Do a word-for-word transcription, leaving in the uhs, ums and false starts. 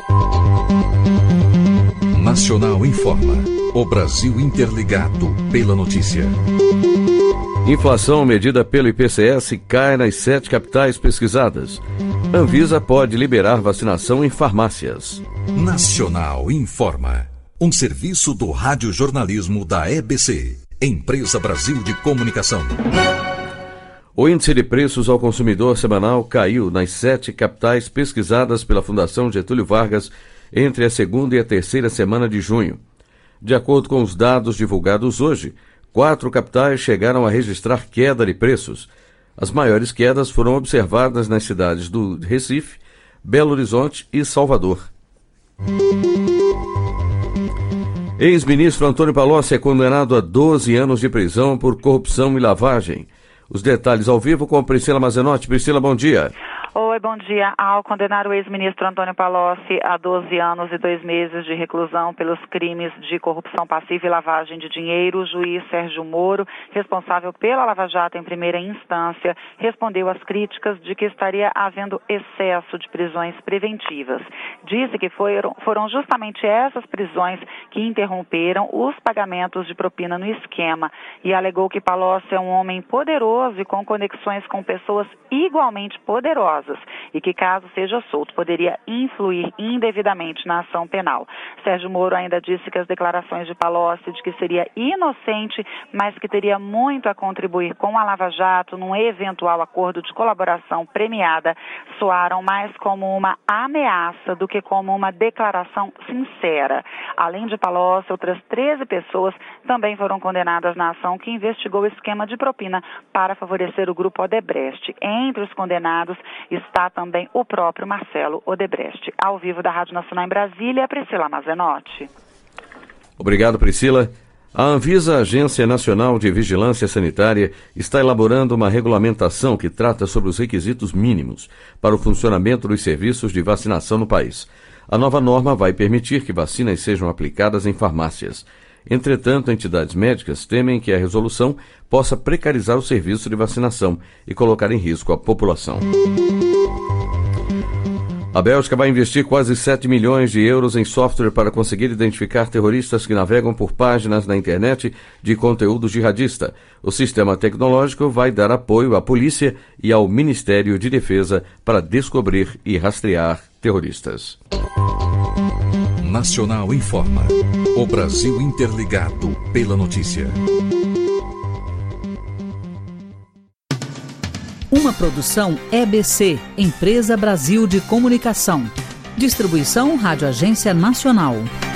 Nacional informa. O Brasil interligado pela notícia. Inflação medida pelo I P C S cai nas sete capitais pesquisadas. Anvisa pode liberar vacinação em farmácias. Nacional informa. Um serviço do radiojornalismo da E B C, Empresa Brasil de Comunicação. O índice de preços ao consumidor semanal caiu nas sete capitais pesquisadas pela Fundação Getúlio Vargas entre a segunda e a terceira semana de junho. De acordo com os dados divulgados hoje, quatro capitais chegaram a registrar queda de preços. As maiores quedas foram observadas nas cidades do Recife, Belo Horizonte e Salvador. Ex-ministro Antônio Palocci é condenado a doze anos de prisão por corrupção e lavagem. Os detalhes ao vivo com Priscila Mazenotti. Priscila, bom dia. Oi, bom dia. Ao condenar o ex-ministro Antônio Palocci a doze anos e dois meses de reclusão pelos crimes de corrupção passiva e lavagem de dinheiro, o juiz Sérgio Moro, responsável pela Lava Jato em primeira instância, respondeu às críticas de que estaria havendo excesso de prisões preventivas. Disse que foram, foram justamente essas prisões que interromperam os pagamentos de propina no esquema e alegou que Palocci é um homem poderoso e com conexões com pessoas igualmente poderosas e que, caso seja solto, poderia influir indevidamente na ação penal. Sérgio Moro ainda disse que as declarações de Palocci de que seria inocente, mas que teria muito a contribuir com a Lava Jato num eventual acordo de colaboração premiada soaram mais como uma ameaça do que como uma declaração sincera. Além de Palocci, outras treze pessoas também foram condenadas na ação que investigou o esquema de propina para favorecer o grupo Odebrecht. Entre os condenados está também o próprio Marcelo Odebrecht. Ao vivo da Rádio Nacional em Brasília, Priscila Mazenotti. Obrigado, Priscila. A Anvisa, Agência Nacional de Vigilância Sanitária, está elaborando uma regulamentação que trata sobre os requisitos mínimos para o funcionamento dos serviços de vacinação no país. A nova norma vai permitir que vacinas sejam aplicadas em farmácias. Entretanto, entidades médicas temem que a resolução possa precarizar o serviço de vacinação e colocar em risco a população. A Bélgica vai investir quase sete milhões de euros em software para conseguir identificar terroristas que navegam por páginas na internet de conteúdo jihadista. O sistema tecnológico vai dar apoio à polícia e ao Ministério de Defesa para descobrir e rastrear terroristas. Nacional informa. O Brasil interligado pela notícia. Uma produção E B C, Empresa Brasil de Comunicação. Distribuição Rádio Agência Nacional.